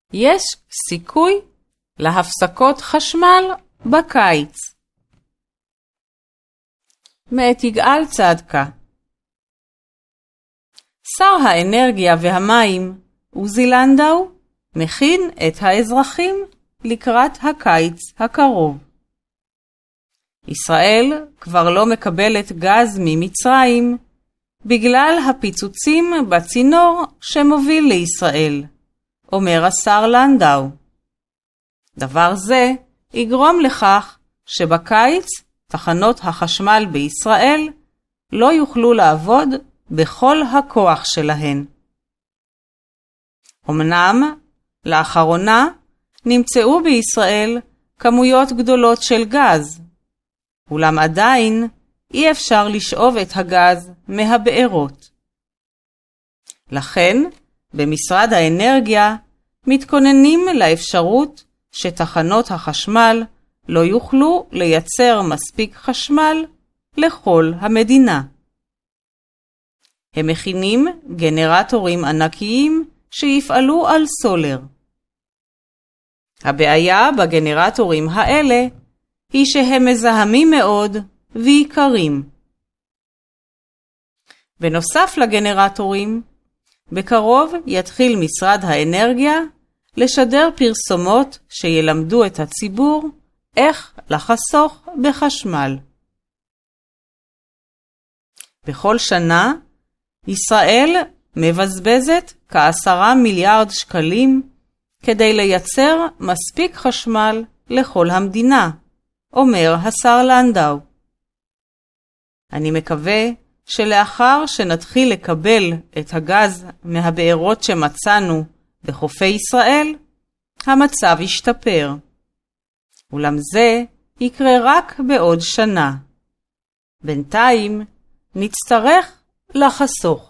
יש סיכוי להפסקות חשמל בקיץ. מאת יגאל צדקה. שר האנרגיה והמים עוזי לנדאו מכין את האזרחים לקראת הקיץ הקרוב. ישראל כבר לא מקבלת גז ממצרים בגלל הפיצוצים בצינור שמוביל לישראל, אומר השר לנדאו. דבר זה יגרום לכך שבקיץ תחנות החשמל בישראל לא יוכלו לעבוד בכל הכוח שלהן. אמנם לאחרונה נמצאו בישראל כמויות גדולות של גז, אולם עדיין אי אפשר לשאוב את הגז מהבארות. לכן, במשרד האנרגיה מתכוננים לאפשרות שתחנות החשמל לא יוכלו לייצר מספיק חשמל לכל המדינה. הם מכינים גנרטורים ענקיים שיפעלו על סולר. הבעיה בגנרטורים האלה היא שהם מזהמים מאוד ויקרים. בנוסף לגנרטורים, בקרוב יתחיל משרד האנרגיה לשדר פרסומות שילמדו את הציבור איך לחסוך בחשמל. בכל שנה, ישראל מבזבזת כ10 מיליארד שקלים כדי לייצר מספיק חשמל לכל המדינה, אומר השר לנדאו. אני מקווה שלאחר שנתחיל לקבל את הגז מהבארות שמצאנו בחופי ישראל, המצב ישתפר. אולם זה יקרה רק בעוד שנה. בינתיים נצטרך לחסוך.